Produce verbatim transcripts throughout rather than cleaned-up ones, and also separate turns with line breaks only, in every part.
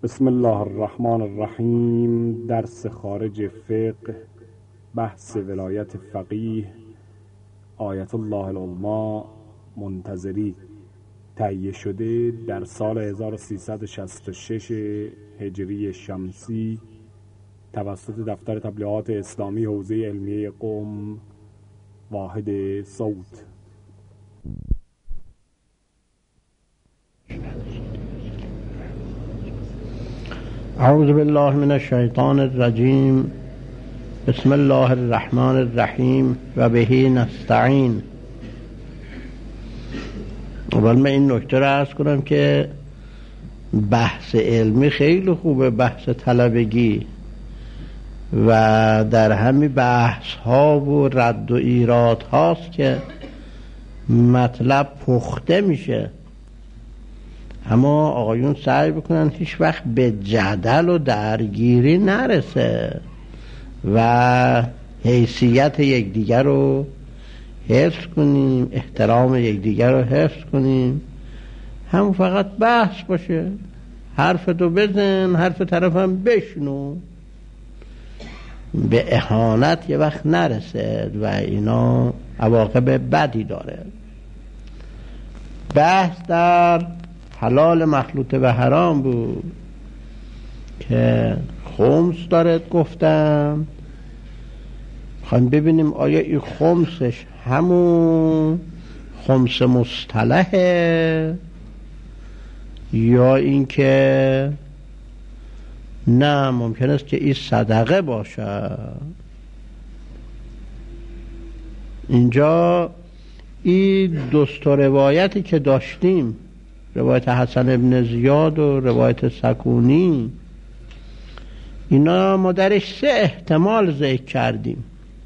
بسم الله الرحمن الرحیم. درس خارج فقه، بحث ولایت فقیه آیت الله العظمی منتظری، تهیه شده در سال هزار و سیصد و شصت و شش هجری شمسی توسط دفتر تبلیغات اسلامی حوزه علمیه قم، واحد صوت.
اعوذ بالله من الشیطان الرجیم. بسم الله الرحمن الرحیم و به نستعین. اول من این نکته را عرض کنم که بحث علمی خیلی خوبه، بحث طلبگی، و در همین بحث ها و رد و ایراد هاست که مطلب پخته میشه. اما آقایون سعی بکنن هیچ وقت به جدل و درگیری نرسه و حیثیت یکدیگر رو حفظ کنیم، احترام یکدیگر رو حفظ کنیم. هم فقط بحث باشه، حرف تو بزن، حرف طرفم بشنو، به اهانت یه وقت نرسه و اینا عواقب بدی داره. بحث در حلال مخلوط به حرام بود که خمس دارد گفتم. خواهیم ببینیم آیا این خمسش همون خمس مصطلحه یا اینکه نه ممکن است که این صدقه باشه. اینجا این دوست و روایتی که داشتیم، روایت حسن ابن زیاد و روایت سکونی، اینا ما درش سه احتمال ذکر کردیم.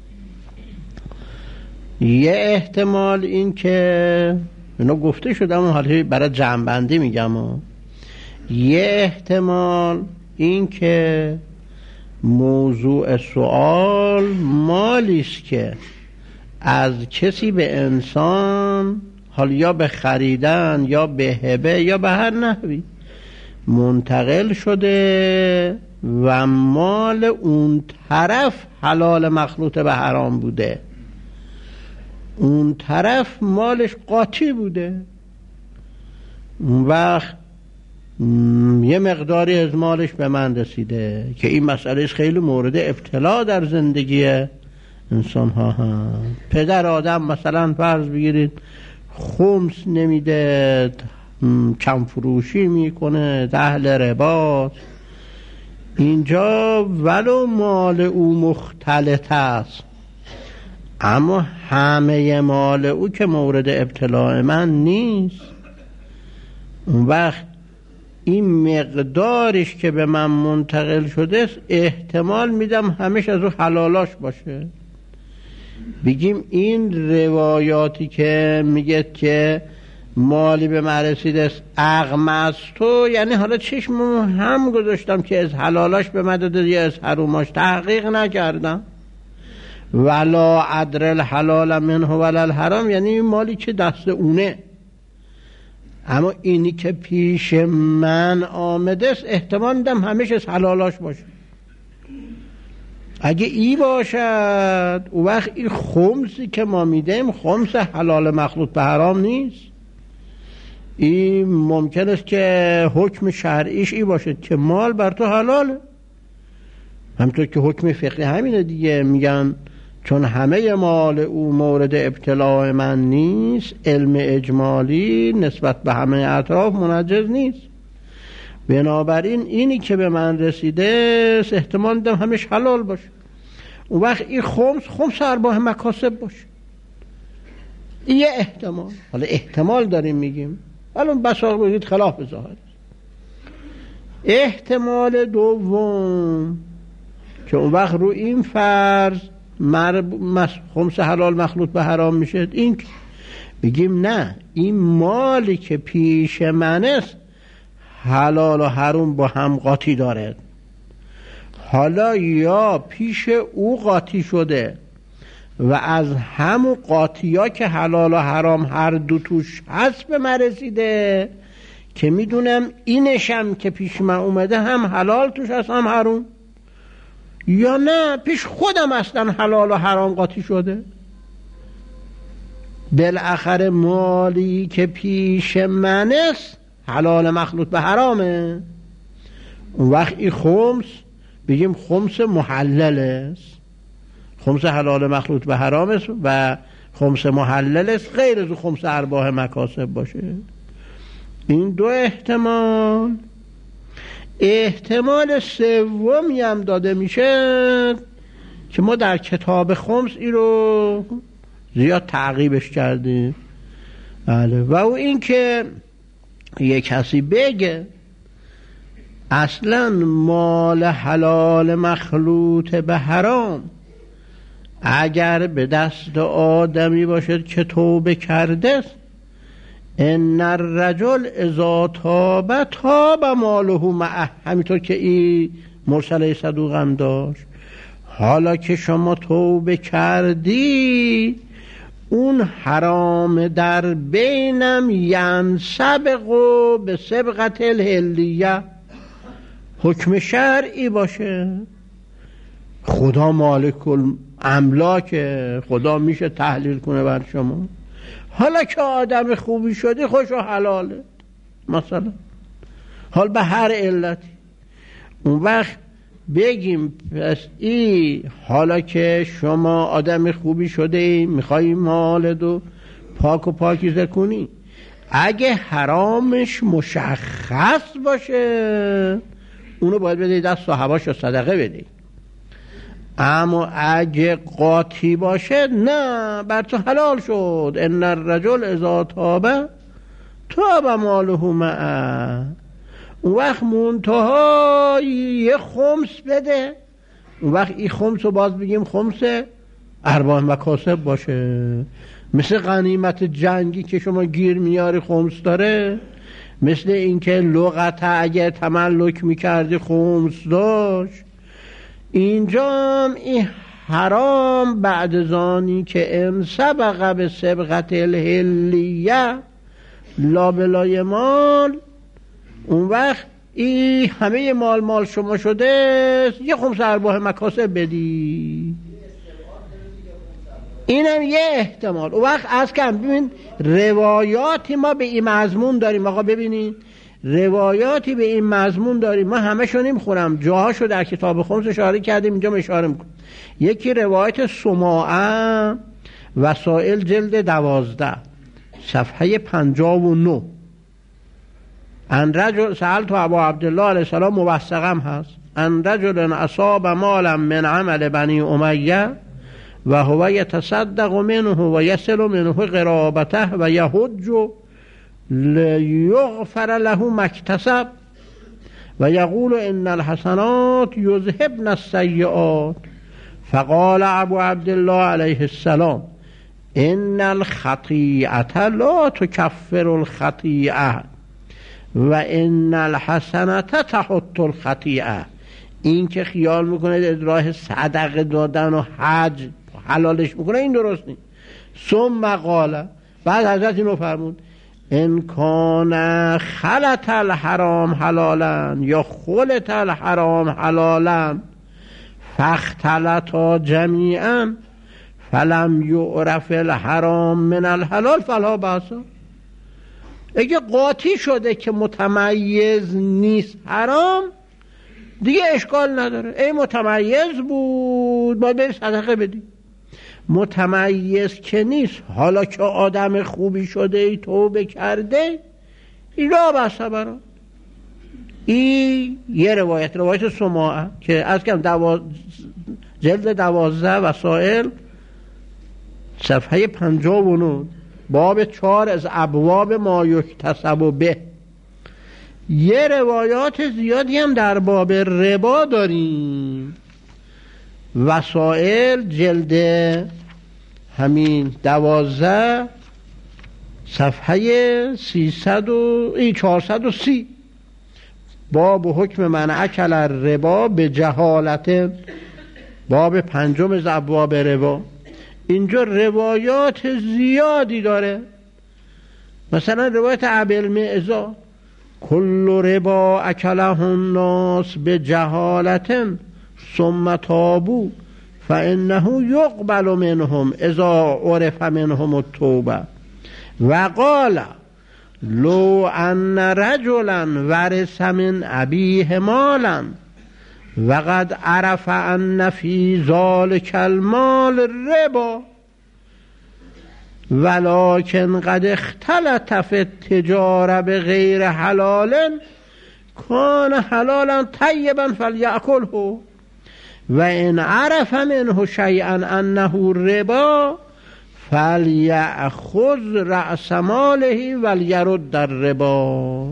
یه احتمال این که اینا گفته شده، اما حالا برای جمع‌بندی میگم. یه احتمال این که موضوع سوال مالی است که از کسی به انسان، حالا یا به خریدن یا به هبه یا به هر نحوی منتقل شده و مال اون طرف حلال مخلوط به حرام بوده، اون طرف مالش قاطی بوده. اون وقت یه مقداری از مالش به من رسیده که این مسئله خیلی مورد ابتلا در زندگی انسان ها هم. پدر آدم مثلا فرض بگیرید خمس نمیده، کم فروشی میکنه، اهل رباست. اینجا ولو مال او مختلط است، اما همه مال او که مورد ابتلاع من نیست. اون وقت این مقدارش که به من منتقل شده احتمال میدم همش از او حلالاش باشه. بگیم این روایاتی که میگه که مالی به من رسیده است اغمض تو، یعنی حالا چشمم هم گذاشتم که از حلالاش به من داده یا از حروماش، تحقیق نکردم. ولا ادر الحلال منه ولا الحرام، یعنی این مالی که دست اونه، اما اینی که پیش من آمده است احتمال میدم همیشه از حلالاش باشه. اگه ای باشد او وقت این خمسی که ما میدیم خمس حلال مخلوط به حرام نیست. این ممکن است که حکم شرعیش ای باشد که مال بر تو حلاله، همطور که حکم فقهی همینه دیگه. میگن چون همه مال او مورد ابتلاع من نیست، علم اجمالی نسبت به همه اطراف منجز نیست. بنابراین اینی که به من رسیده احتمال دم همش حلال باشه. اون وقت این خمس خمس ارباح مکاسب باشه. این یه احتمال. حالا احتمال داریم میگیم، الان بساق بگید خلاف ظاهر. احتمال دوم که اون وقت رو این فرض خمس حلال مخلوط به حرام میشه، این بگیم نه، این مالی که پیش من است حلال و حرام با هم قاطی داره. حالا یا پیش او قاطی شده و از همون قاطی ها که حلال و حرام هر دو توش هست به من رسیده که میدونم اینشم که پیش من اومده هم حلال توش هست هم حرام، یا نه پیش خودم اصلا حلال و حرام قاطی شده. بالاخره مالی که پیش من است حلال مخلوط به حرامه، اون وقت این خمس بگیم خمس محلل است، خمس حلال مخلوط به حرام است و خمس محلل است، غیر از خمس ارباح مکاسب باشه. این دو احتمال. احتمال سومی هم داده میشه که ما در کتاب خمس این رو زیاد تعقیبش کردیم، بله، و او این که یک کسی بگه اصلا مال حلال مخلوط به حرام اگر به دست آدمی باشد که توبه کرده است، ان الرجل اذا تاب تاب ماله معه، همینطور که این مرسله صدوق هم داشت. حالا که شما توبه کردی اون حرام در بینم ینسبق به سبقت الحلیه، حکم شرعی باشه. خدا مالک الاملاکه، خدا میشه تحلیل کنه بر شما. حالا که آدم خوبی شدی خوش و حلاله مثلا، حال به هر علتی، اون وقت بگیم پس ای حالا که شما آدم خوبی شده ای میخوایی مالدو پاک و پاکیزه کنی، اگه حرامش مشخص باشه اونو باید بدهی دست صاحباش رو صدقه بدهی. اما اگه قاطی باشه نه، بر تو حلال شد. ان الرجل اذا تاب تاب ماله معه. اون وقت منتها یه خمس بده، اون وقت این خمس رو باز بگیم خمس ارباح مکاسب باشه، مثل غنیمت جنگی که شما گیر میاری خمس داره، مثل اینکه لغت اگه تملک میکردی خمس داشت. اینجا این حرام بعد زانی که ان سبق به سبقت الحلیه لا بلای مال، اون وقت این همه مال مال شما شده یه خمس ارباح مکاسب بدی. اینم یه احتمال. اون وقت از کم ببین روایاتی ما به این مضمون داریم. آقا ببینید روایاتی به این مضمون داریم، ما همه شو نمیخورم، جاهاشو در کتاب خمس اشاره کردیم، اینجا اشاره میکنم. یکی روایت سماعه وسائل جلد دوازده صفحه پنجاه و نه، ان رجل سألت ابا عبدالله علیه السلام موثقم هست، ان رجل اصاب مالا من عمل بنی امیه و هو یتصدق منه و یصل منه قرابته و یحج لیغفر له ما اکتسب و یقول ان الحسنات یذهبن السیئات. فقال ابو عبدالله علیه السلام ان الخطیئه لا تکفر الخطیئه و ان الحسنه تحط الخطیئه. این که خیال میکنه راه صدقه دادن و حج حلالش میکنه، این درست نیست. ثم قال، بعد حضرت اینو فرمود ان کان خلط الحرام حلالا یا خلط الحرام حلالا فاختلطا جمیعا فلم یعرف الحرام من الحلال فلا بأس. اگه قاطی شده که متمیز نیست حرام، دیگه اشکال نداره. ای متمیز بود باید بری صدقه بدی، متمیز که نیست، حالا که آدم خوبی شده ای توبه کرده، این را بسته برا. این یه روایت، روایت سماعه که از کم دواز... جلد دوازده وسائل صفحه پنجاه و نه باب چهار از ابواب ما یکتسب به. یه روایات زیادی هم در باب ربا داریم. وسائل جلد همین دوازده صفحه سیصد و ای چهارصد و سی باب حکم من اکل ربا به جهالت، باب پنجم از ابواب ربا. اینجا روایات زیادی داره. مثلا روایت ابی المعزا کل ربا اکله الناس به جهالت ثم تابوا فانه یقبل منهم اذا عرف منهم التوبه و قال لو ان رجلا ورث من ابیه مالا وقد عرف ان فی ذلک المال ربا ولكن قد اختلط فی التجاره بغیر حلال کان حلالا طیبا فلیأکله و ان عرف منه شیئا انه ربا فلیأخذ رأس ماله ولیرد الربا.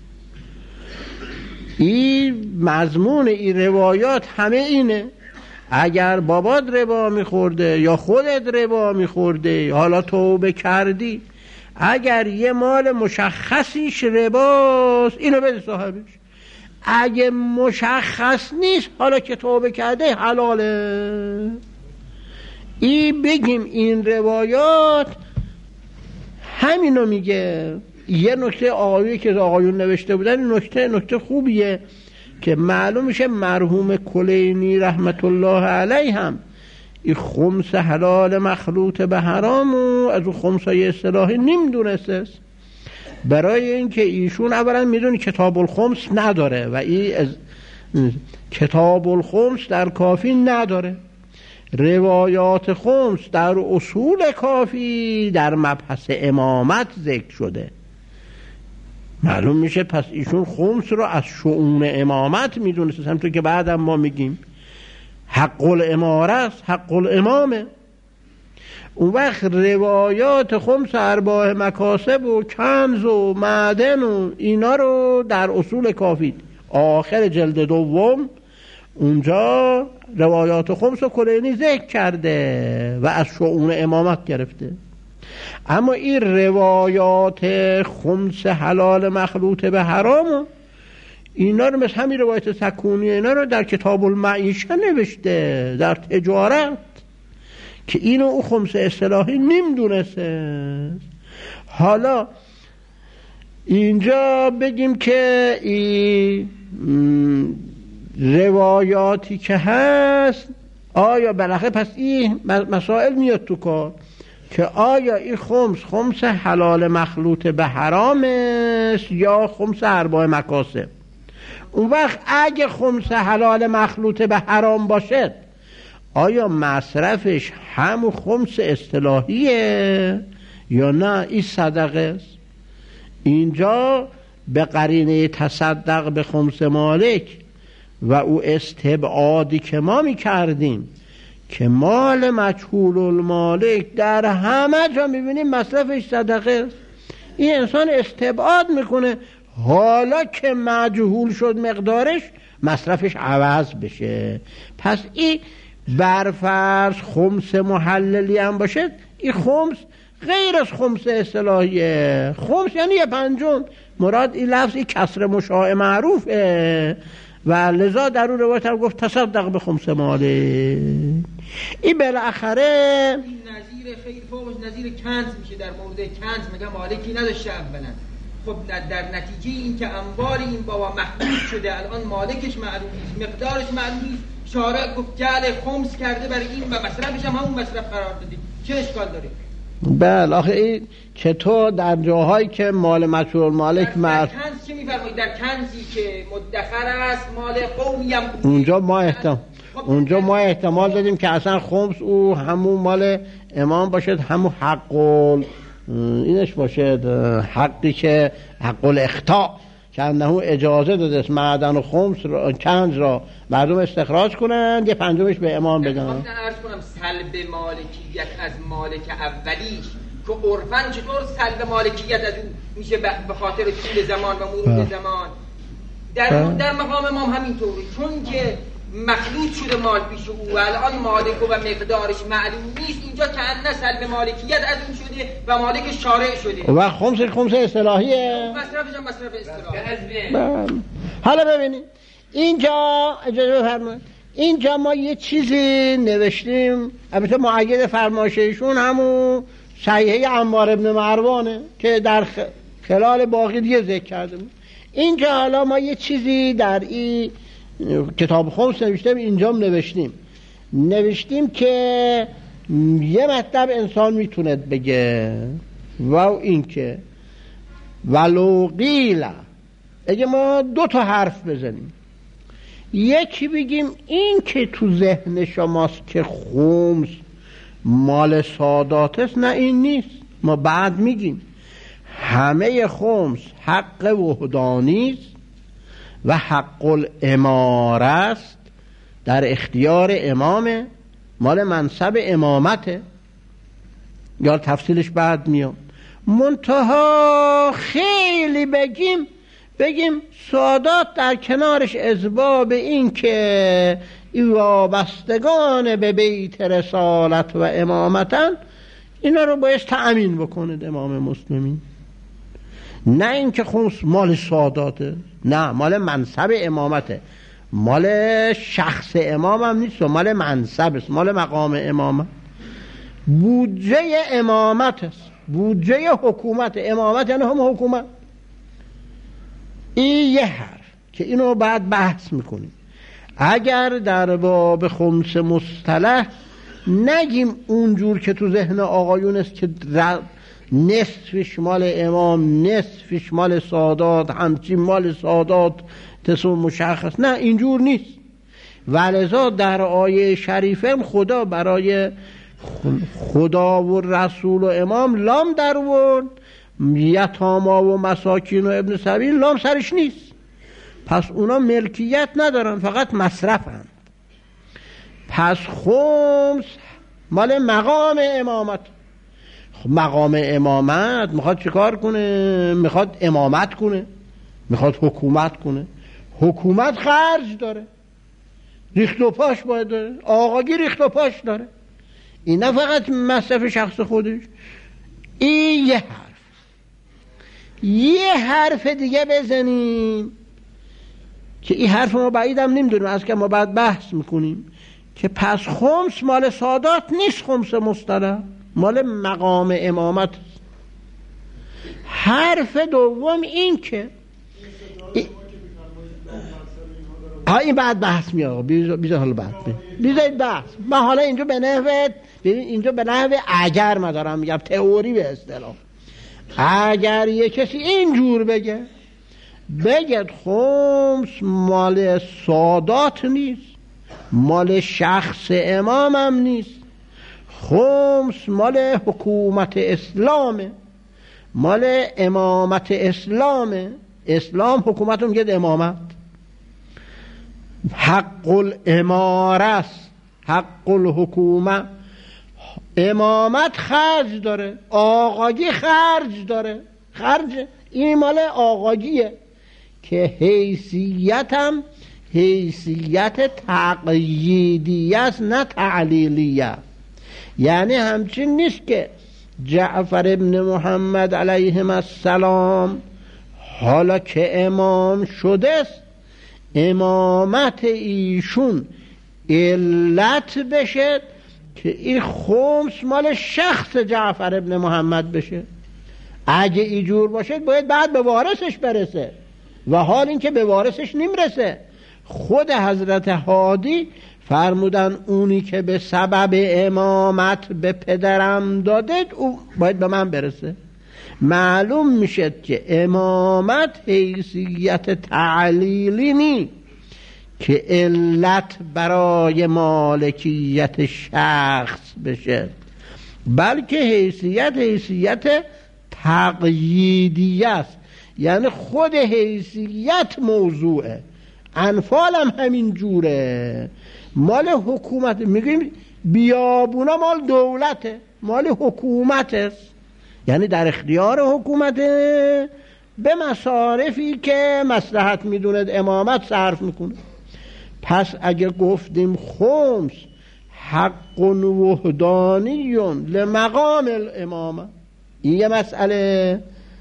این مضمون این روایات همه اینه. اگر بابات ربا میخورده یا خودت ربا میخورده حالا توبه کردی، اگر یه مال مشخصیش رباست اینو بده صاحبش، اگه مشخص نیست حالا که توبه کرده حلاله. این بگیم این روایات همینو میگه. یه نکته آقایی که آقایون نوشته بودن، این نکته نکته خوبیه که معلوم میشه مرحوم کلینی رحمت الله علیه هم این خمس حلال مخلوط به حرام و از اون خمسای اصطلاحی نمیدونسته. برای اینکه ایشون اولا میدونی کتاب الخمس نداره و این از کتاب الخمس در کافی نداره، روایات خمس در اصول کافی در مبحث امامت ذکر شده. معلوم میشه پس ایشون خمس رو از شؤون امامت میدونست، همونطور که بعدم ما میگیم حق الاماره است، حق الامامه. اون وقت روایات خمس ارباح مکاسب و کنز و معدن و اینا رو در اصول کافی آخر جلد دوم اونجا روایات خمس و کلینی ذکر کرده و از شؤون امامت گرفته. اما این روایات خمس حلال مخلوط به حرام اینا رو مثل همین روایت سکونی اینا رو در کتاب المعیشه نوشته در تجارت که اینو او خمس اصطلاحی نمیدونسته. حالا اینجا بگیم که این روایاتی که هست آیا بالاخره پس این مسائل میاد تو کار که آیا این خمس خمس حلال مخلوط به حرام است یا خمس ارباح مکاسب. اون وقت اگه خمس حلال مخلوط به حرام باشد آیا مصرفش همون خمس اصطلاحیه یا نه این صدقه است؟ اینجا به قرینه تصدق به خمس مالک و او استبعادی که ما می کردیم که مال مجهول المالک در همه جا می بینیم مصرفش صدقه است، این انسان استبعاد میکنه حالا که مجهول شد مقدارش مصرفش عوض بشه. پس این برفرض خمس محللی هم باشد، این خمس غیر از خمس اصطلاحیه. خمس یعنی یه پنجم، مراد این لفظ این کسر مشاع معروفه و لذا در اون روایت هم گفت تصدق به خمس ماله. این بالاخره
این نظیر خیر فوقش نظیر کنز میشه. در مورد کنز میگم مالکی نداشته اولا، خب در نتیجه این که اموال این بابا محدود شده الان مالکش معلوم نیست، مقدارش معلوم نیست، شارع گفت جعل خمس کرده برای این و مصرفش هم همون مصرف قرار دادی، چه اشکال داره؟
بله آخه این چطور در جاهایی که مال مجهول مالک
در کنز چه میفرمایید؟ در کنزی که مدخر است مال قومی هم
اونجا ما احتمال اونجا ما احتمال دادیم که اصلا خمس او همون مال امام باشد، همون حق اینش باشد، حقی که حق الاخطاء که انه اجازه داده است معدن و خمس را کنز را مردم استخراج کنند یه پنجمش به امام بدن.
من عرض کنم سلب مالکیت از مالک اولیش که عرفاً چطور سلب مالکیت از اون میشه به خاطر طول زمان و مرور زمان، در در مقام امام همینطوری، چون که مخلوط شده مال پیش او و الان مالک و مقدارش معلوم نیست، اینجا کأنه سلب مالکیت از اون شده و مالک شارع شده
و خمس خمس اصطلاحیه،
مصرفش هم مصرف اصطلاحی.
حالا ببینید اینجا اجازه بفرمایید، اینجا ما یه چیزی نوشتیم البته مؤید فرمایش ایشون همون صحیحه عمار ابن مروانه که در خلال باقی دیگه ذکر کردیم. اینجا حالا ما یه چیزی در این کتاب خمس نوشتیم، اینجا هم نوشتیم نوشتیم که یه مطلب انسان میتونه بگه و این که ولو قیل، اگه ما دو تا حرف بزنیم، یکی بگیم این که تو ذهن شماست که خمس مال سادات است، نه این نیست، ما بعد میگیم همه خمس حق وحدانی است و حق الاماره است، در اختیار امامه، مال منصب امامته، یا تفصیلش بعد میاد. منتها خیلی بگیم بگیم سادات در کنارش اسباب این که ای وابستگان به بیت رسالت و امامتن، اینا رو باید تأمین بکنید امام مسلمین، نه این که خمس مال ساداته، نه مال منصب امامته، مال شخص امام هم نیست، مال منصب است، مال مقام امامت، بودجه امامت است، بودجه حکومت. امامت یعنی هم حکومت. این یه حرف که اینو بعد بحث میکنیم. اگر در باب خمس مصطلح نگیم اونجور که تو ذهن آقایون است که نصفش مال امام، نصفش مال سادات، همچین مال سادات تصم مشخص، نه اینجور نیست. ولذا در آیه شریفه خدا برای خدا و رسول و امام لام در ورد، یتاما و مساکین و ابن سبیل لام سرش نیست، پس اونا ملکیت ندارن، فقط مصرفن. پس خمس مال مقام امامت. مقام امامت میخواد چیکار کنه؟ میخواد امامت کنه، میخواد حکومت کنه. حکومت خرج داره، ریخت و پاش باید داره، آقاگی ریخت و پاش داره، این نه فقط مصرف شخص خودش. این یه حرف. یه حرف دیگه بزنیم که این حرف ما بعیدم نمیدونیم، از که ما بعد بحث میکنیم که پس خمس مال سادات نیست، خمس مصطلح مال مقام امامت. حرف دوم این که ها این بعد بحث میاد، بیزا حالا بعد بیزاید بحث. من حالا اینجا به نحو ببین اینجا به نحو اگر ما دارم میگم، تئوری به اصطلاح. اگر یه کسی اینجور بگه بگه خمس مال سادات نیست، مال شخص امامم نیست، خمس مال حکومت اسلامه، مال امامت اسلامه، اسلام حکومت رو میگه امامت، حق الاماره است، حق الحکومه. امامت خرج داره، آقاگی خرج داره، خرج این مال آقاگیه که حیثیت هم حیثیت تقییدیه است نه تعلیلیه. یعنی همچین نیست که جعفر ابن محمد علیهم السلام حالا که امام شده است امامت ایشون علت بشه که این خمس مال شخص جعفر ابن محمد بشه. اگه اینجور باشه باید بعد به وارثش برسه، و حال این که به وارثش نمیرسه. خود حضرت هادی فرمودن اونی که به سبب امامت به پدرم دادید او باید به من برسه. معلوم میشه که امامت حیثیت تعلیلی نی که علت برای مالکیت شخص بشه، بلکه حیثیت حیثیت تقییدی است. یعنی خود حیثیت موضوعه. انفال هم همین جوره، مال حکومت. میگیم بیابونا مال دولته، مال حکومت است، یعنی در اختیار حکومته، به مصارفی که مصلحت میدوند امامت صرف میکنه. پس اگه گفتیم خمس حق وحدانی لمقام الامامه، این یه مسئله.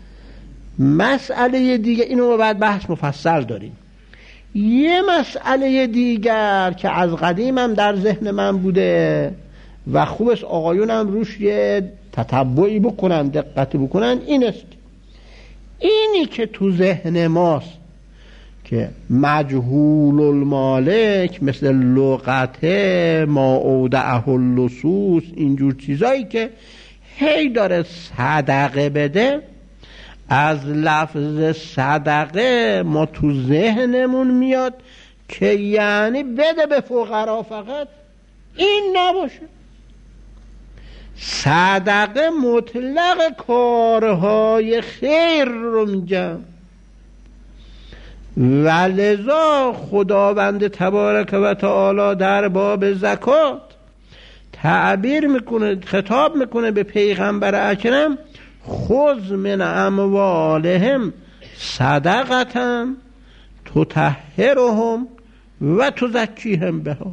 مسئله دیگه اینو بعد بحث مفصل داریم. یه مسئله دیگر که از قدیم هم در ذهن من بوده و خوب است آقایونم روش یه تتبعی بکنن، دقت بکنن، این است اینی که تو ذهن ماست که مجهول المالک مثل لغته ما اودعه اللصوص اینجور چیزایی که هی داره صدقه بده، از لفظ صدقه ما تو ذهنمون میاد که یعنی بده به فقرا فقط، این نباشه. صدقه مطلق کارهای خیر رو میگم و لذا خداوند تبارک و تعالی در باب زکات تعبیر میکنه، خطاب میکنه به پیغمبر اکرم خذ من اموالهم صدقة تطهرهم و تزکیهم بها.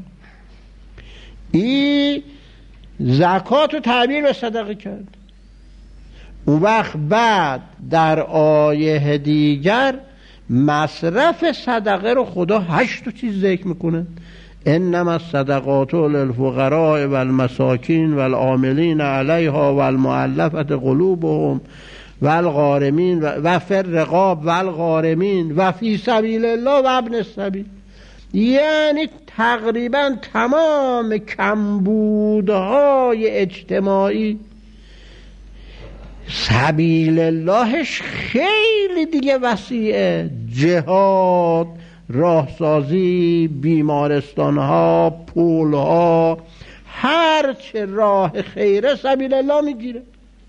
این زکات رو تعبیر به صدقه کرد. اون وقت بعد در آیه دیگر مصرف صدقه رو خدا هشت چیز ذکر میکنه. انما الصدقات للفقراء والمساکین والعاملین علیها والمؤلفة قلوبهم والغارمین و فی الرقاب والغارمین و فی سبیل الله و ابن السبیل. یعنی تقریبا تمام کمبودهای اجتماعی سبیل اللهش خیلی دیگه وسیعه. جهاد، راهسازی، بیمارستانها، پولها، هر چه راه خیره سبیل الله میگیره.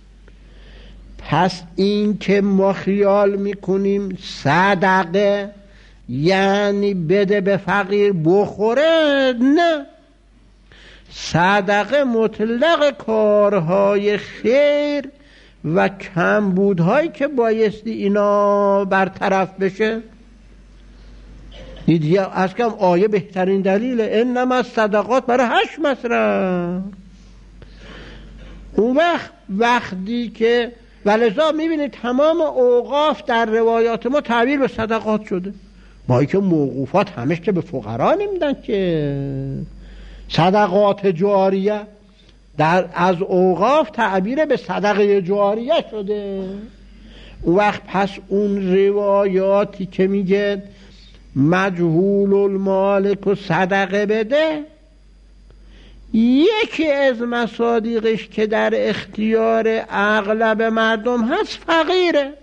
پس این که ما خیال میکنیم صدقه یعنی بده به فقیر بخوره، نه. صدقه مطلق کارهای خیر و کمبودهایی که بایستی اینا برطرف بشه. دیگه از کم آیه بهترین دلیله. انما الصدقات برای هشت مصرف. اون وقت وقتی که ولذا میبینید تمام اوقاف در روایات ما تعبیر به صدقات شده. ما که موقوفات همش که به فقرا نمیدن که. صدقات جاریه در از اوقاف تعبیر به صدقه جاریه شده. اون وقت پس اون روایاتی که میگه مجهول المالک و صدقه بده، یکی از مصادیقش که در اختیار اغلب مردم هست فقیره،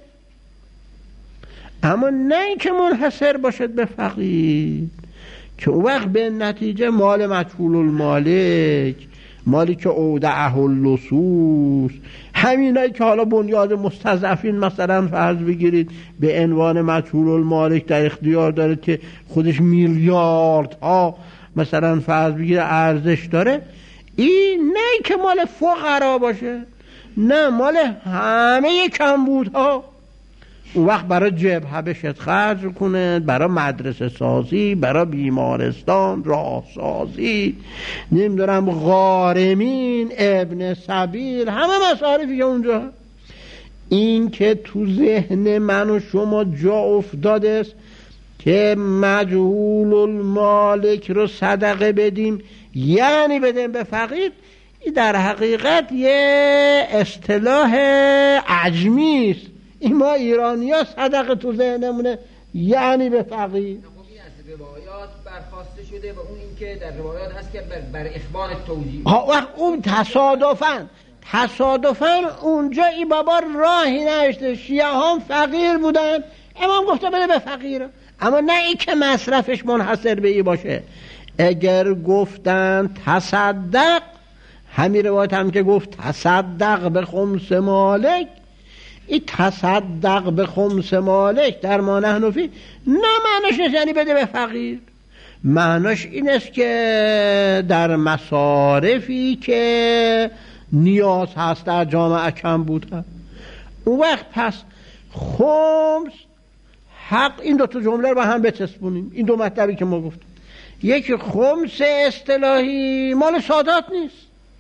اما نه اینکه منحصر باشد به فقیر، که اون وقت به نتیجه مال مجهول المالک، مالی که اودعه اللصوص، همینایی که حالا بنیاد مستضعفین مثلا فرض بگیرید به عنوان مجهول المالک در اختیار داره که خودش میلیاردها مثلا فرض بگیره ارزش داره، این نه که مال فقرا باشه، نه، مال همه کمبودها. اون وقت برای جبهه بشد خرج کنه، برای مدرسه سازی، برای بیمارستان، راه سازی، نمیدونم غارمین، ابن سبیل، همه مصارفی که اونجا. این که تو ذهن من و شما جا افتاده است که مجهول المالک رو صدقه بدیم یعنی بدیم به فقیر، این در حقیقت یه اصطلاح عجمی است. این ما ایرانی ها صدقه تو ذهنمونه یعنی به فقیر.
از روایات برخواسته شده و اون این که در روایات هست که بر, بر اخبار توجیه.
وقت اون تصادفاً تصادفاً اونجا این بابا راهی نشته، شیعه هم فقیر بودن، امام گفته بده به فقیر، اما نه این که مصرفش منحصر به این باشه. اگر گفتن تصدق، همین روایت هم که گفت تصدق به خمس مالک، این تصدق به خمس مالک در ما نحنفی نه معناش نیست یعنی بده به فقیر، معناش این است که در مصارفی که نیاز هست در جامعه کم بوده. اون وقت پس خمس حق، این دو تا جمله رو با هم بچسبونیم، این دو مطلبی که ما گفتیم. یکی خمس اصطلاحی مال سادات نیست،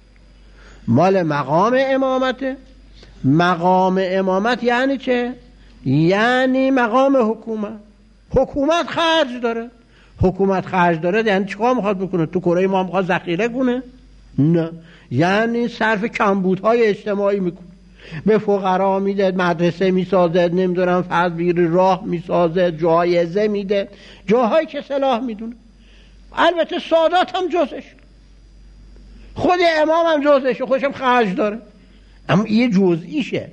مال مقام امامته. مقام امامت یعنی چه؟ یعنی مقام حکومت. حکومت خرج داره، حکومت خرج داره یعنی چیکار میخواد بکنه؟ تو کره ما میخواد ذخیره کنه؟ نه، یعنی صرف کمبودهای اجتماعی میکنه. به فقرا میده، مدرسه میسازه، نمیدونم فرض بگیری راه میسازه، جایزه میده، جاهایی که صلاح میدونه. البته سادات هم جزش، خود امام هم جزشه، خودشم خرج داره، اما یه جزئیشه.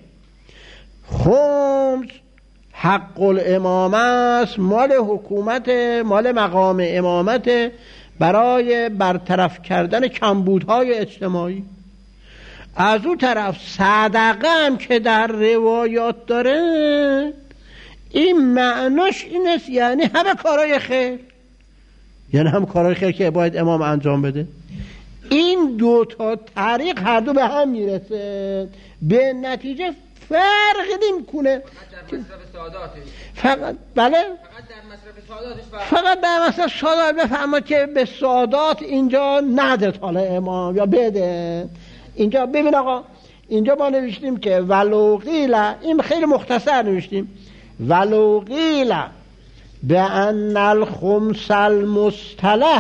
خمس حق الامامه است، مال حکومت، مال مقام امامت برای برطرف کردن کمبودهای اجتماعی. از اون طرف صدقه هم که در روایات داره، این معناش این است یعنی همه کارهای خیر، یعنی هم کارهای خیر که باید امام انجام بده. این دو تا طریق هر دو به هم میرسه، به نتیجه فرق نمیکنه.
فقط در مصرف سعاداتش،
فقط بله
فقط در مصرف سعاداتش
فقط در مصرف سعادات. بفهمد که به سعادات اینجا نده حالا امام یا بده. اینجا ببین آقا، اینجا ما نوشتیم که ولو قیل، این خیلی مختصر نوشتیم، ولو قیل بأن الخمس المصطلح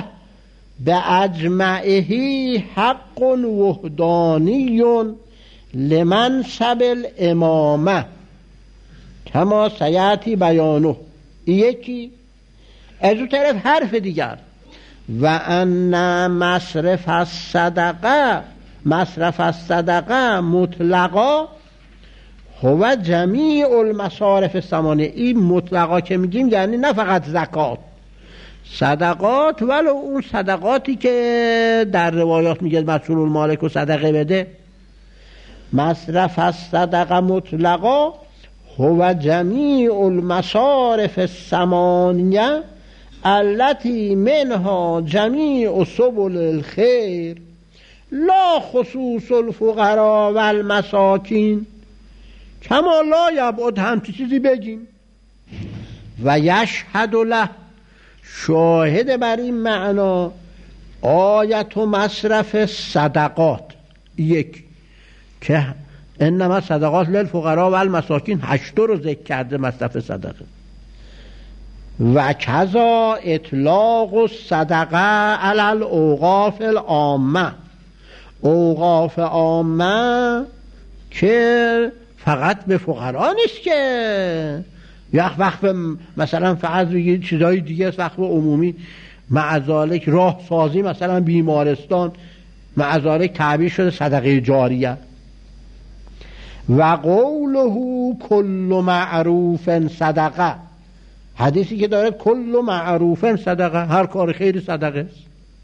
باجمعه حق وحدانی لمنصب الامامه کما سیاتی بیانه. یکی از اون طرف حرف دیگر، و ان مصرف الصدقه مصرف الصدقه مطلقا هو جمیع المصارف الثمانیه. این مطلقا که میگیم یعنی نه فقط زکات، صدقات، ولو اون صدقاتی که در روایات میگه مسئول المالک و صدقه بده. مصرف الصدقه مطلقا هو جمیع المصارف الثمانیه التي منها جمیع سبل الخیر لا خصوص الفقراء و المساکین. کما لا یبعد، هم چیزی بگیم. و یشهد له، شاهد بر این معنا آیت و مصرف صدقات، یک که انما صدقات للفقراء و المساکین، هشتو رو ذکر کرده مصرف صدقه. و کذا اطلاق الصدقه علی الاوقاف العامه، اوقاف عامه که فقط به فقرا نیست، که یک وقف مثلا فقط بگید چیزای دیگه است، وقف عمومی، معذالک راه سازی مثلا بیمارستان، معذالک تعبیر شده صدقه جاریه. و قوله کل معروف صدقه، حدیثی که داره کل معروف صدقه، هر کار خیر صدقه است.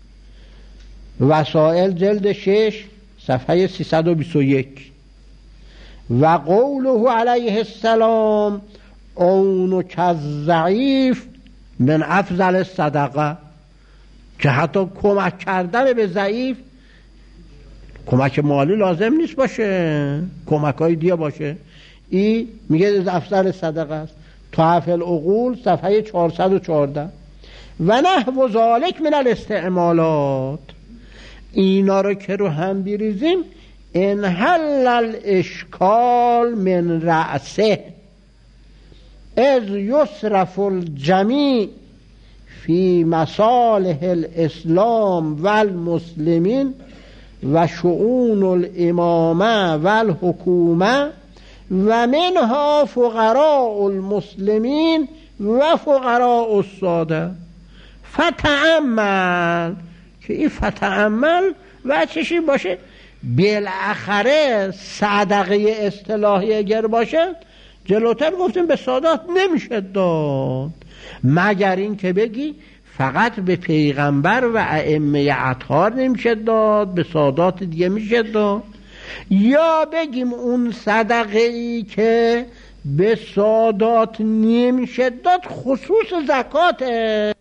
وسائل جلد شش صفحه سیصد و بیست و یک. و قوله علیه السلام اون کالضعیف من افضل الصدقه، که حتی کمک کردن به ضعیف، کمک مالی لازم نیست باشه، کمک های دیگه باشه، این میگه افضل صدقه است. تحف العقول صفحه چهارصد و چهارده. و نحو ذالک من الاستعمالات، اینا رو که رو هم بیریزیم، انحل الاشکال من رأسه از یصرف الجمیع فی مصالح الاسلام و المسلمین و شؤون الامامه و الحکومه و منها فقراء المسلمین و فقراء الساده. فتأمل، که این فتأمل و چشی باشه، بالاخره صدقه اصطلاحی اگر باشه، جلوتر گفتیم به سادات نمیشه داد، مگر این که بگی فقط به پیغمبر و ائمه اطهار نمیشه داد، به سادات دیگه میشه داد. یا بگیم اون صدقه ای که به سادات نمیشه داد خصوص زکاته،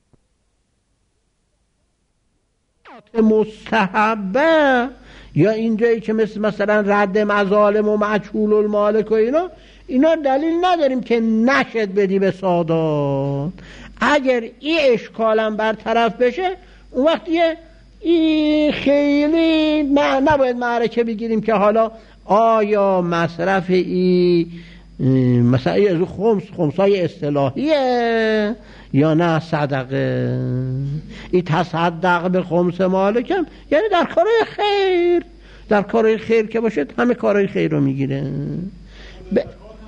مستحبه، یا اینجایی که مثل مثلا رد مظالم و مجهول المالک و اینا، اینا دلیل نداریم که نشد بدی به سادات. اگر این اشکالم برطرف بشه، اون وقت یه این خیلی نباید معرکه بگیریم که حالا آیا مصرف این مثلا از خمس خمسای اصطلاحیه یا نه این تصدق به خمس مالکم، یعنی در کار خیر، در کارهای خیر که باشه همه کارهای خیر رو میگیره. ب...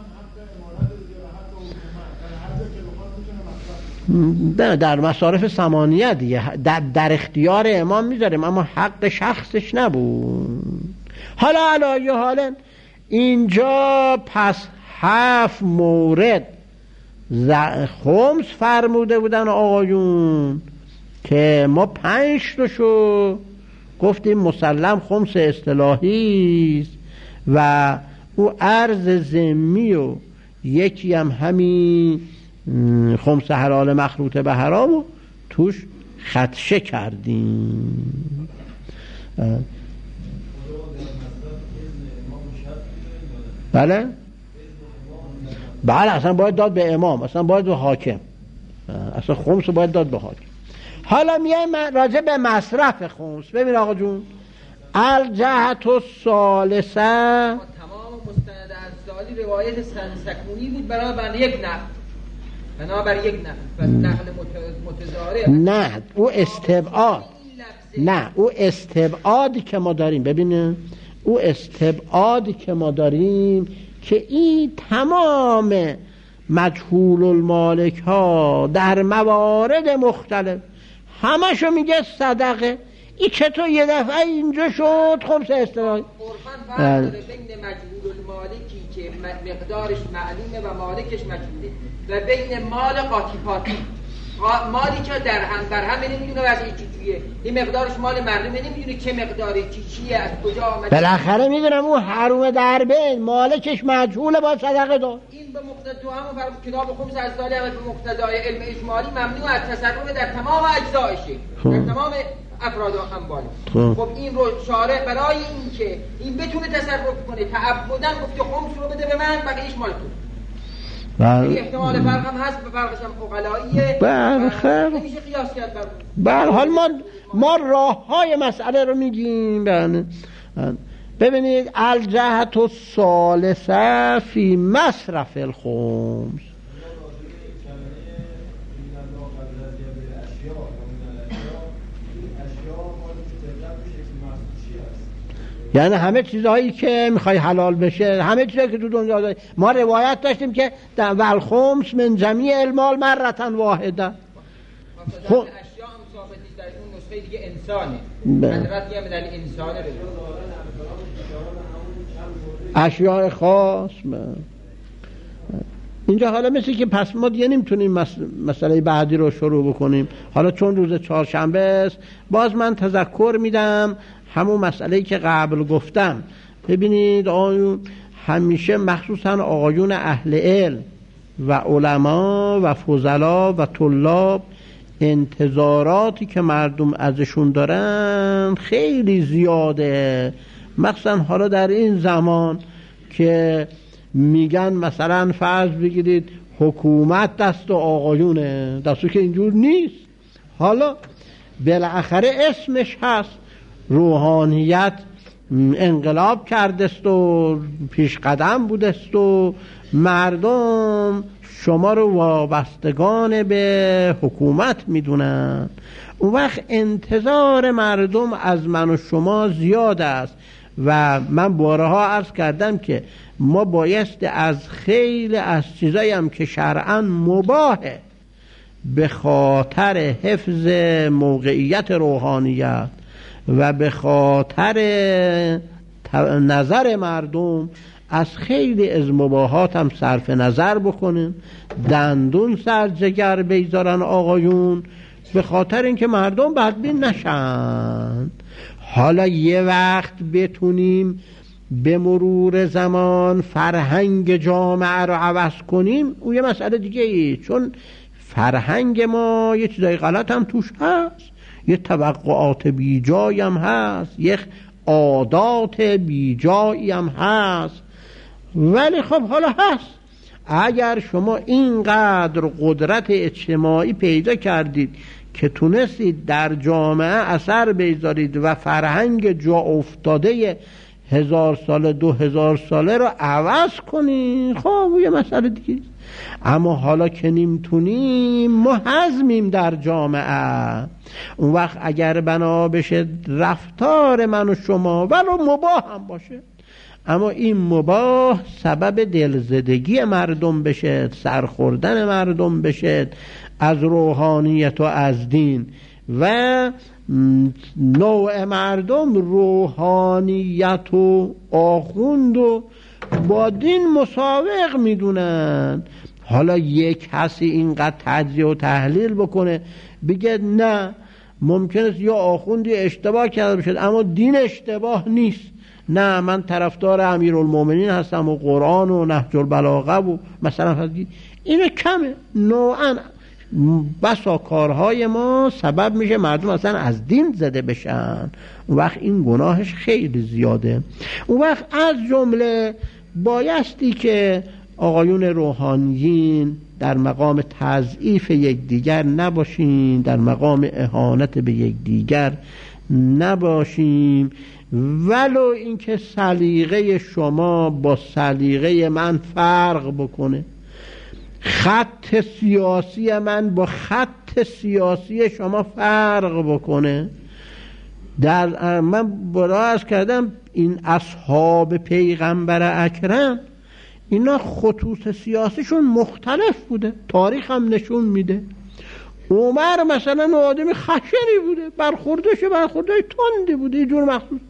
در مصارف ثمانیه دیگه در, در اختیار امام میذاریم، اما حق شخصش نبود. حالا علایه حالا اینجا پس هفت مورد خمس فرموده بودن آقایون که ما پنج روشو گفتیم مسلم خمس اصطلاحی است و او ارز ذمی و یکی هم همین خمس حلال مخلوط به حرام و توش خدشه کردیم. بله بله اصلا باید داد به امام، اصلا باید به حاکم، اصلا خمس رو باید داد به حاکم. حالا میایم راجع به مصرف خمس. ببین آقا جون، الجهت الثالثه
تمام مستند ازدالی روایت سکونی بود برای بنده یک نفر، بنابر یک نفر و نقل متضارع.
نه او استبعاد، نه او استبعادی که ما داریم، ببینه او استبعادی که ما داریم که این تمام مجهول المالک ها در موارد مختلف همشو میگه صدقه. این چطور یه دفعه اینجا شد خمس اصطلاحی؟
قربان فرق داره بین مجهول المالکی که مقدارش معلومه و مالکش مجهوله و بین مال قاطی پاتی، مالی که در هم در هم نمیدونه وضعی چی چیه، این مقدارش مال مردم نمیدونه چه مقداری چی چیه از کجا آمده.
بالاخره میدونم اون حروم در بین مالکش مجهوله با صدقه داد.
این به مقتضا تو همون فرض کتاب خمس ازدالی هم به مقتضای علم اجمالی ممنوع از تصرف در تمام اجزایشه، در تمام افراد و اموال. خب این رو شارع برای این که این بتونه تصرف کنه تعبداً گفته خمس رو بده به من بقیه‌اش مال تو.
بله
احتمال فرق هم هست، به فرقش هم عقلاییه.
بله خیر.
نمیشه قیاس کرد بر.
بله حال ما ما راه‌های مسئله رو میگیم. بله ببینید الجهت الثالثه فی مصرف الخمس. یعنی همه چیزهایی که میخوای حلال بشه، همه چیزهایی که تو دنیا داری. ما روایت داشتیم که در والخمس من جمیع المال مرتن واحده.
خب اشیاء هم ثابتی در اون نسخه دیگه انسانه، حضرت یه مدل انسانه رو
اشیاء خاص. اینجا حالا مثل که پس ما دیگه نمیتونیم مسئله بعدی رو شروع بکنیم. حالا چون روز چهارشنبه است باز من تذکر میدم همون مسئله‌ای که قبل گفتم. ببینید آقایون همیشه مخصوصا آقایون اهل علم و علما و فضلا و طلاب انتظاراتی که مردم ازشون دارن خیلی زیاده، مخصوصا حالا در این زمان که میگن مثلا فرض بگیرید حکومت دست آقایونه، دستو که اینجور نیست. حالا بالاخره اسمش هست، روحانیت انقلاب کردست و پیش قدم بودست و مردم شما رو وابستگان به حکومت میدونن. اون وقت انتظار مردم از من و شما زیاد است و من بارها عرض کردم که ما بایست از خیلی از چیزایی هم که شرعاً مباهه به خاطر حفظ موقعیت روحانیت و به خاطر نظر مردم از خیلی از مباحات هم صرف نظر بکنن، دندون سر جگر بیزارن آقایون، به خاطر اینکه مردم بدبین نشن. حالا یه وقت بتونیم به مرور زمان فرهنگ جامعه رو عوض کنیم، اون یه مسئله دیگه ای، چون فرهنگ ما یه چیزای غلط هم توش هست، یه توقعات بی جایی هم هست، یه عادات بی جایی هم هست. ولی خب حالا هست، اگر شما اینقدر قدرت اجتماعی پیدا کردید که تونستید در جامعه اثر بذارید و فرهنگ جا افتاده هزار ساله دو هزار ساله رو عوض کنید، خب یه مسئله دیگه. اما حالا که نمیتونیم، ما هضمیم در جامعه. اون وقت اگر بنا بشه رفتار من و شما ولو مباح هم باشه، اما این مباح سبب دلزدگی مردم بشه، سرخوردن مردم بشه از روحانیت و از دین، و نوع مردم روحانیت و آخوند و با دین مساوق میدونن. حالا یک کسی اینقدر تجزیه و تحلیل بکنه بگه نه ممکن است یا آخوندی اشتباه کرده باشد اما دین اشتباه نیست، نه من طرفدار امیرالمومنین هستم و قرآن و نهج البلاغه و مثلا اینه کمه. نوعا بسا کارهای ما سبب میشه مردم اصلا از دین زده بشن، اون وقت این گناهش خیلی زیاده. اون وقت از جمله بایستی که آقایون روحانیین در مقام تضعیف یکدیگر نباشیم، در مقام اهانت به یکدیگر نباشیم، ولو اینکه سلیقه شما با سلیقه من فرق بکنه، خط سیاسی من با خط سیاسی شما فرق بکنه. در من براز کردم این اصحاب پیغمبر اکرم اینا خطوط سیاسیشون مختلف بوده، تاریخ هم نشون میده. عمر مثلا آدم خشنی بوده، برخوردش برخوردهای تندی بوده، یه جور مخصوص.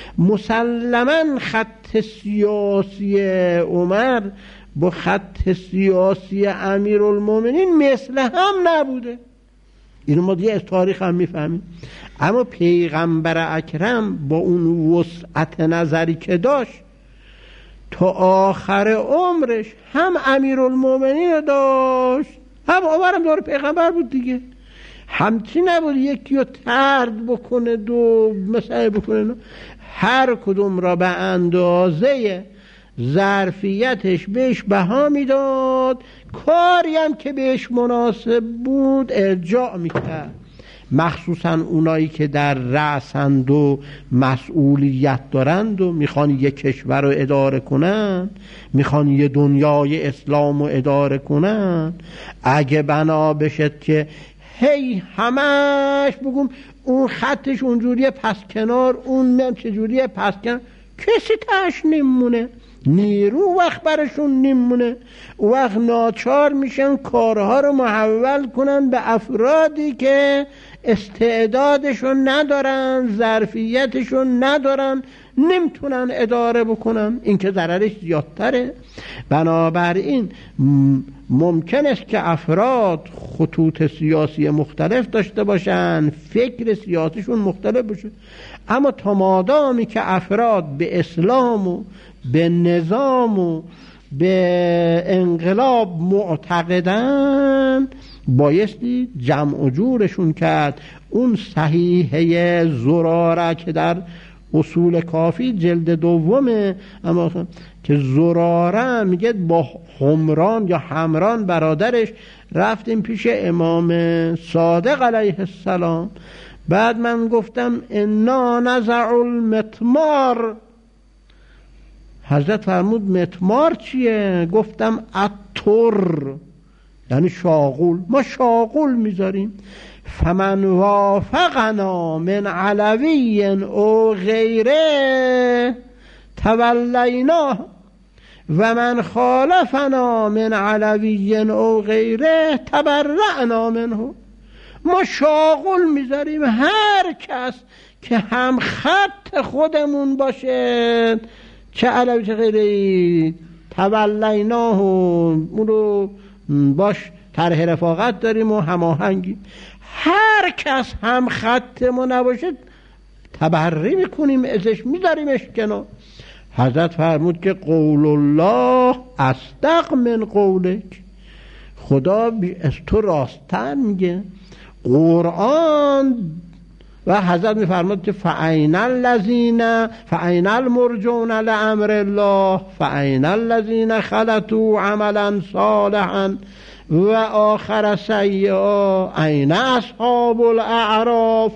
مسلما خط سیاسی عمر با خط سیاسی امیرالمومنین مثل هم نبوده، اینو ما دیگه از تاریخ هم میفهمیم. اما پیغمبر اکرم با اون وسعت نظری که داشت تا آخر عمرش هم امیرالمومنین داشت هم عمرم داره پیغمبر بود دیگه، همچی نبود یکی رو طرد بکنه دو مسئله بکنه، هر کدوم را به اندازه ظرفیتش بهش بها میداد، کاری هم که بهش مناسب بود ارجاع میکرد. مخصوصا اونایی که در رأسند و مسئولیت دارند و میخوان یک کشور رو اداره کنن، میخوان یه دنیای اسلام رو اداره کنن، اگه بنا بشد که هی همش بگم اون خطش اونجوریه پس کنار، اون هم چجوریه پس کنار، کسی تاش نمونه، نیرو وقت برشون نمونه، وقت ناچار میشن کارها رو محول کنن به افرادی که استعدادشون ندارن، ظرفیتشون ندارن، نمیتونن اداره بکنن، این که ضررش زیادتره. بنابراین ممکن است که افراد خطوط سیاسی مختلف داشته باشن، فکر سیاسیشون مختلف باشه، اما تا مادامی که افراد به اسلام و به نظام و به انقلاب معتقدن بایستی جمع و جورشون کرد. اون صحیحه زراره که در اصول کافی جلد دومه، اما که زراره میگه با حمران یا حمران برادرش رفتیم پیش امام صادق علیه السلام، بعد من گفتم انا نزع المتمار، حضرت فرمود متمار چیه؟ گفتم التر یعنی شاغول، ما شاغول میذاریم. فمن وافقنا من علوی او غیره تولینا و من خالفنا من علوی او غیره تبرعنا منه. ما شاغول میذاریم هر کس که هم خط خودمون باشه، چه علوی چه غیره، تولینا اون رو باش طرح رفاقت داریم و هماهنگی. هر کس هم خط ما نباشه تبری میکنیم ازش، میذاریمش کنار. حضرت فرمود که قول الله اصدق من قولک، خدا از تو راستن میگه. قرآن و حضرت میفرمود که فاین الذین فاین المرجون لامر الله فاین الذین خلطوا عملا صالحا و آخر سیئا این اصحاب الاعراف.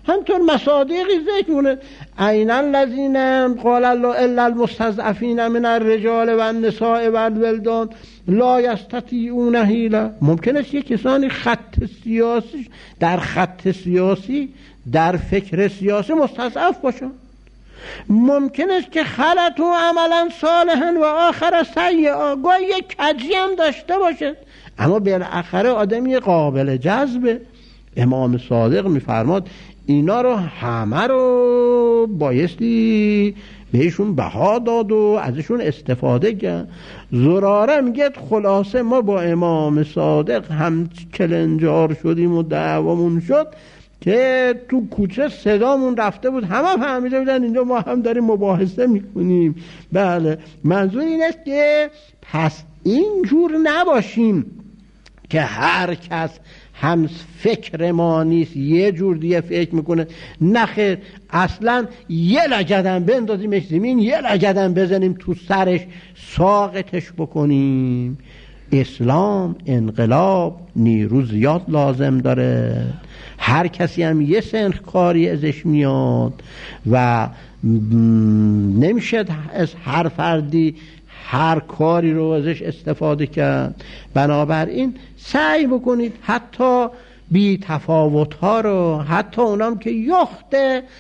همطور مصادیقی ذکر مونه این الذین قال الله الا المستضعفین من الرجال و النساء و الولدان لا یستطیعون حیله. ممکن است یک کسانی خط سیاسی در خط سیاسی در فکر سیاسی مستضعف باشن، ممکن است که خلط و عملا صالحا و آخر سیئا، گاهی یک کجی هم داشته باشه اما بالاخره آدمی قابل جذبه. امام صادق میفرماد اینا رو همه رو بایستی بهشون بها داد و ازشون استفاده کرد. زراره میگه خلاصه ما با امام صادق هم کلنجار شدیم و دعوامون شد که تو کوچه صدامون رفته بود، همه فهمیده بودن اینجا ما هم داریم مباحثه میکنیم. بله، منظور این است که پس اینجور نباشیم که هر کس هم فکر ما نیست یه جور دیگه فکر میکنه. نخیر، اصلا یه لگدم بندازیمش زمین، یه لگدم بزنیم تو سرش ساقطش بکنیم. اسلام انقلاب نیرو زیاد لازم داره، هر کسی هم یه سنخ کاری ازش میاد و نمیشه از هر فردی هر کاری رو ازش استفاده کرد. بنابراین سعی بکنید حتی بی تفاوت ها رو، حتی اونام که یخت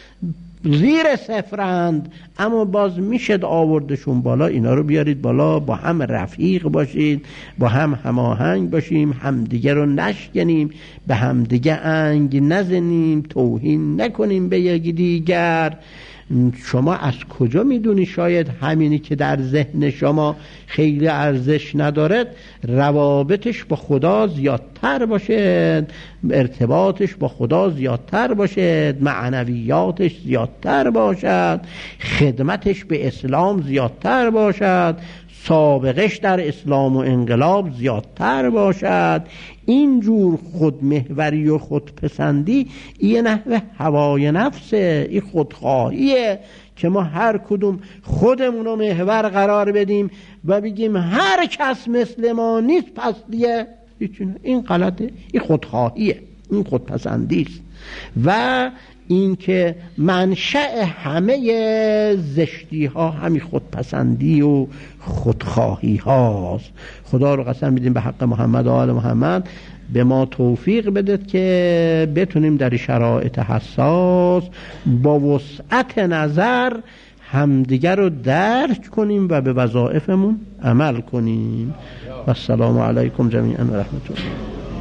زیر صفرند اما باز میشد آوردشون بالا، اینا رو بیارید بالا، با هم رفیق باشید، با هم هماهنگ باشیم، همدیگه رو نشکنیم، به همدیگه انگ نزنیم، توهین نکنیم به یک دیگر. شما از کجا میدونی شاید همینی که در ذهن شما خیلی ارزش ندارد روابطش با خدا زیادتر باشد، ارتباطش با خدا زیادتر باشد، معنویاتش زیادتر باشد، خدمتش به اسلام زیادتر باشد، سابقش در اسلام و انقلاب زیادتر باشد. اینجور خودمحوری و خودپسندی این نحوه هوای نفسه، این خودخواهیه که ما هر کدوم خودمون رو محور قرار بدیم و بگیم هر کس مثل ما نیست پس دیگه این غلطه، این خودخواهیه، این خودپسندی است و این که منشأ همه زشتی ها همین خودپسندی و خودخواهی هاست. خدا رو قسم میدیم به حق محمد و آل محمد به ما توفیق بدید که بتونیم در شرایط حساس با وسعت نظر همدیگر رو درک کنیم و به وظایفمون عمل کنیم. و السلام علیکم جمیعا و رحمت الله.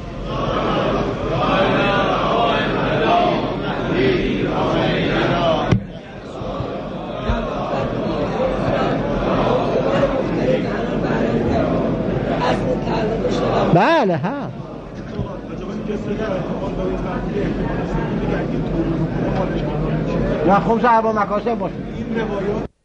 بله ها و خمسه اربا مکاسب باشه.